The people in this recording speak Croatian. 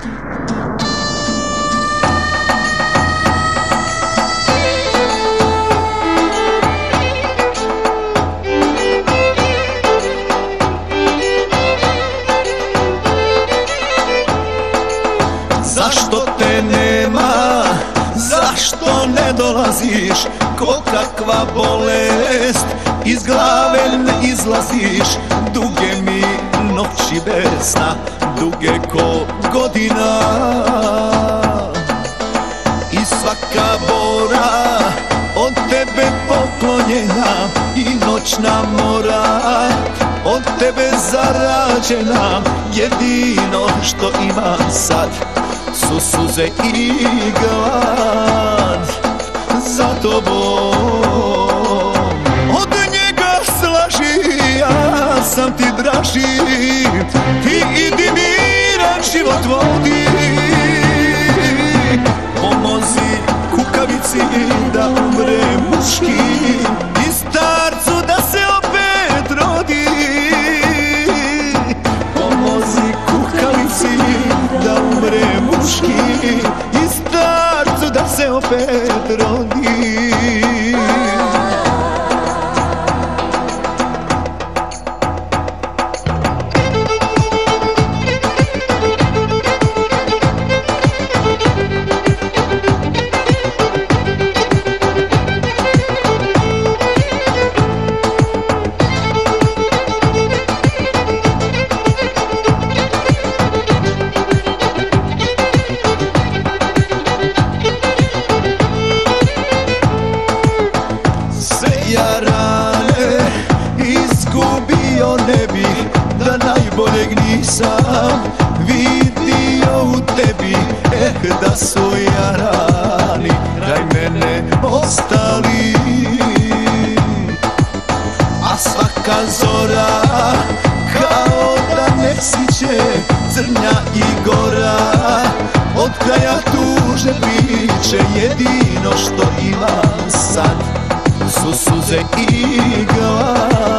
Zašto te nema, zašto ne dolaziš, ko kakva bolest, iz glave ne izlaziš. Duge mi noći bez sna, duge ko godina, i svaka bora od tebe poklonjena, i noćna mora od tebe zarađena. Jedino što imam sad su suze i glad za tobom. Od njega slaži, ja sam ti draži, ti idi miran život vodi. Pomozi kukavici da umre muški, i starcu da se opet rodi. Pomozi kukavici da umre muški, i starcu da se opet rodi. Izgubio ne bih da najboljeg nisam vidio u tebi. Da su jarani kraj mene ostali, a svaka zora kao da ne siće, crnja i gora od kraja tužne priče. Jedino što imam sad su suze i glad